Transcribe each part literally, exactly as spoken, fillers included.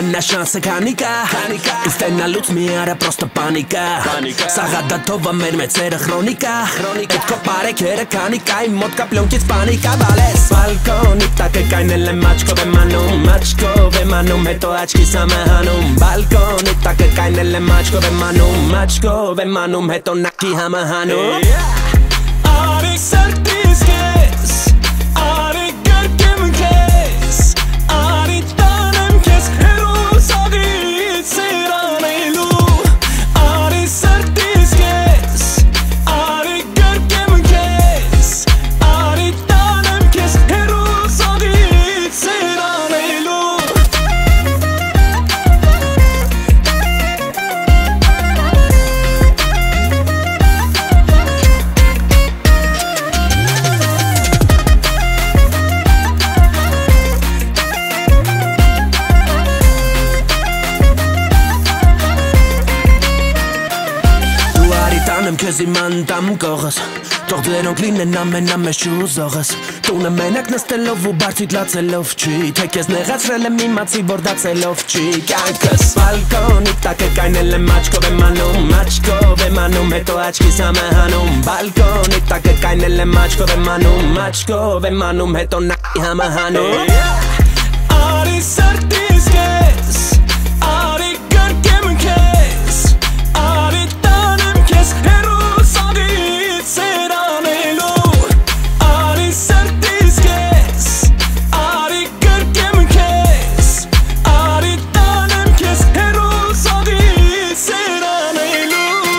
na shanse kanika Istena luz mi ara prosto panika Sagadatowa մեր մեծերը քրոնիկա Այդ քո բարեկերը կանիկա Իմ մոտ կա պլյոնքից պանիկա Բալես Բալկոնի տակը կայնել եմ աչքով եմ անում Աչքով եմ անում հետո աչքիս եմ հանում Բալկոնի տակը կայնել եմ աչքով եմ անում Աչքով եմ անում հետո նակի համը հանում Արի սրտիս կես Արի գրկեմ կես Արի տանեմ կես հերու սաղից սերանելու Արի սրտիս կես Արի գրկեմ կես Արի տանեմ կես հերու սաղից սերանելու Տանեմ քեզ իմ անդամ կողս Թող ձերոնք լինեն ամեն ամեն շուզողս Տունը մենակ նստելով ու բարձիտ լացելով չի Թե քեզ նեղացրել եմ իմացի որ դացելով չի Կյանքս բալկոնի տակը կայնել եմ աչքով եմ անում Աչքով եմ անում հետո աչքիս համը հանում Բալկոնի տակը կայնել եմ աչքով եմ անում Աչքով եմ անում հետո նակի համը հանում Արի սրտիս կես Արի գրկեմ կես Արի տանեմ կես հերու սաղից սերանելու Արի սրտիս կես Արի գրկեմ կես Արի տանեմ կես հերու սաղից սերանելու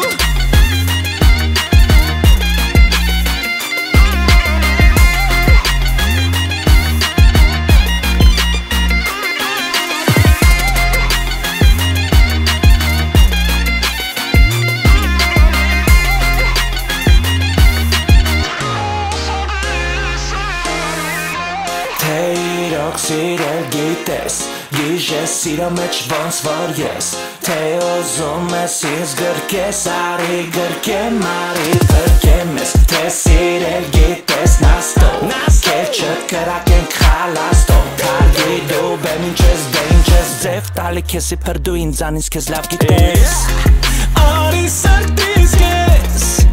Թե իրոք սիրել գիտես Գիշես սիրո մեջ ոնց որ ես Թե ուզում ես ինձ գրկես Արի գրկեմ, արի գրկեմ ես Թե սիրել գիտես նաստո Կեր չկրակենք խալաստո Կարդի դու բեմ ինչ ես դե ինչ ես ձև Տալի քեզ իբր դու ինձանից քեզ լավ գիտես Արի սրտիս կես